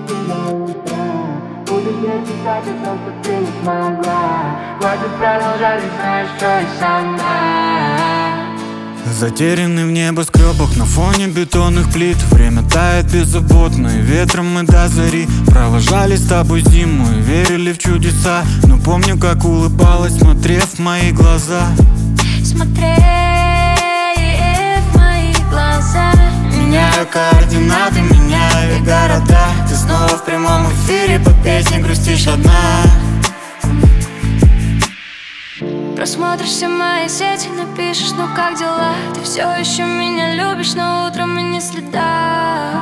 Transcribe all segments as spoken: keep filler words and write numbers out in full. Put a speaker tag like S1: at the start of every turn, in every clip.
S1: идти до утра. Буду мне писать о том, что ты не смогла. Хватит продолжать, ведь знаешь, что и сама.
S2: Затерянный в небоскребах на фоне бетонных плит. Время тает беззаботно, и ветром мы до зари провожали с тобой зиму и верили в чудеса. Но помню, как улыбалась, смотрев в мои глаза.
S3: Смотри в мои глаза.
S2: Меняю координаты, меняю и города. Ты снова в прямом эфире, под песней грустишь одна.
S3: Просмотришь все мои сети, напишешь, ну как дела? Ты все еще меня любишь, но утром и не следа.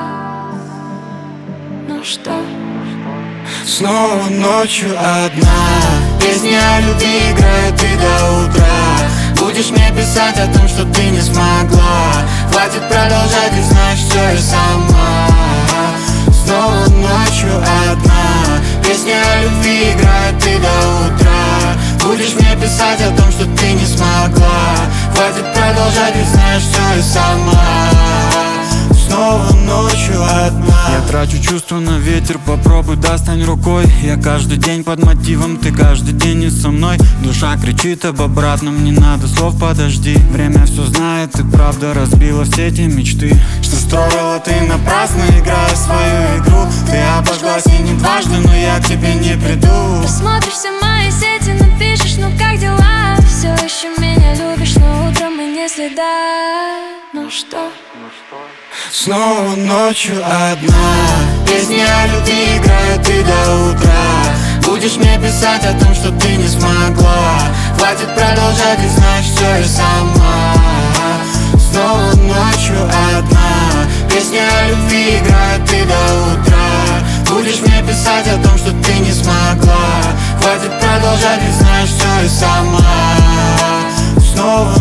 S3: Ну что?
S2: Снова ночью одна. Песни о любви играют и до утра. Будешь мне писать о том, что ты не смогла. Хватит продолжать, ведь знаешь, все и сама. Снова ночью одна. Песни о любви играют и до утра. Будешь мне писать о том, что ты не смогла. Хватит продолжать, ведь знаешь, все и сама. Снова ночью одна. Я трачу чувства на ветер, попробуй, достань рукой. Я каждый день под мотивом, ты каждый день не со мной. Душа кричит об обратном, не надо слов, подожди. Время все знает, ты правда разбила все эти мечты, что строила ты напрасно, играя свою игру. Ты обожглась и не дважды, но я к тебе не приду.
S3: Посмотришь все мои сети, напишешь, ну как дела? Ты все еще меня любишь, но утром и не следа. Ну что?
S2: Снова ночью одна. Песни о любви играют и до утра. Будешь мне писать о том, что ты не смогла. Хватит продолжать, ведь знаешь, все и сама. Снова ночью одна. Песни о любви играют и до утра. Будешь мне писать о том, что ты не смогла. Хватит продолжать, ведь знаешь, все и сама. Снова